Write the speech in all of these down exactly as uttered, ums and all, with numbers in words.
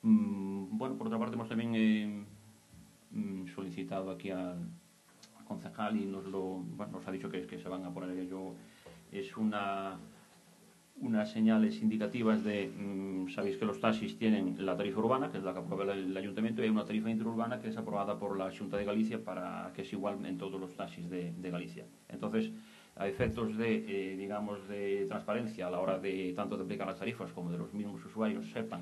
Mm, bueno, por otra parte hemos también eh, mm, solicitado aquí al concejal y nos, lo, bueno, nos ha dicho que, que se van a poner ello. Es una, unas señales indicativas de, mmm, sabéis que los taxis tienen la tarifa urbana, que es la que aprueba el, el ayuntamiento, y hay una tarifa interurbana que es aprobada por la Xunta de Galicia, para que es igual en todos los taxis de, de Galicia. Entonces, a efectos de, eh, digamos, de transparencia a la hora de tanto de aplicar las tarifas como de los mismos usuarios sepan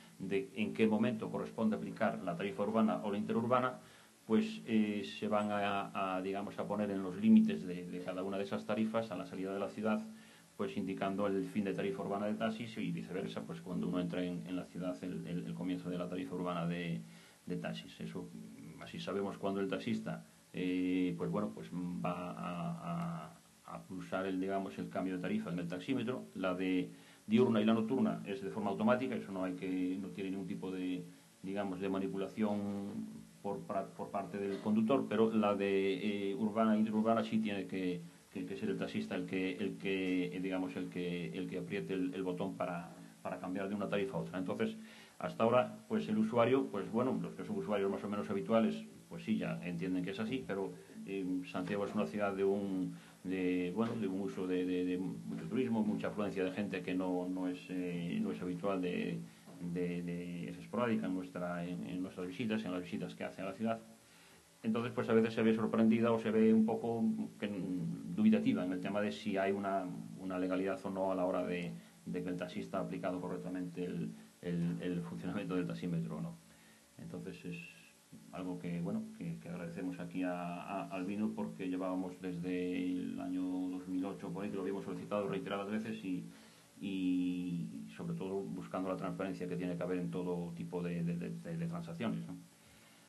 de en qué momento corresponde aplicar la tarifa urbana o la interurbana, pues eh, se van a, a, digamos, a poner en los límites de, de cada una de esas tarifas a la salida de la ciudad, pues indicando el fin de tarifa urbana de taxis, y viceversa, pues cuando uno entra en, en la ciudad, el, el, el comienzo de la tarifa urbana de, de taxis. Eso, así sabemos cuando el taxista eh, pues bueno, pues va a, a, a pulsar el, digamos, el cambio de tarifa en el taxímetro. La de diurna y la nocturna es de forma automática, eso no hay que, no tiene ningún tipo de, digamos, de manipulación por, por parte del conductor, pero la de eh, urbana e interurbana sí tiene que, que, que ser el taxista el que, el que digamos, el que, el que apriete el, el botón para, para cambiar de una tarifa a otra. Entonces, hasta ahora, pues el usuario, pues bueno, los que son usuarios más o menos habituales, pues sí, ya entienden que es así, pero eh, Santiago es una ciudad de un, de, bueno, de un uso de, de, de mucho turismo, mucha afluencia de gente que no, no, es, eh, no es habitual, de, de, de, es esporádica en, nuestra, en, en nuestras visitas, en las visitas que hace a la ciudad. Entonces, pues a veces se ve sorprendida o se ve un poco que, dubitativa en el tema de si hay una, una legalidad o no a la hora de, de que el taxista ha aplicado correctamente el, el, el funcionamiento del taxímetro o no. Entonces es algo que, bueno, que, que agradecemos aquí a, a, al Vino, porque llevábamos desde el año dos mil ocho por ahí, que lo habíamos solicitado reiteradas veces, y, y sobre todo buscando la transparencia que tiene que haber en todo tipo de, de, de, de transacciones, ¿no?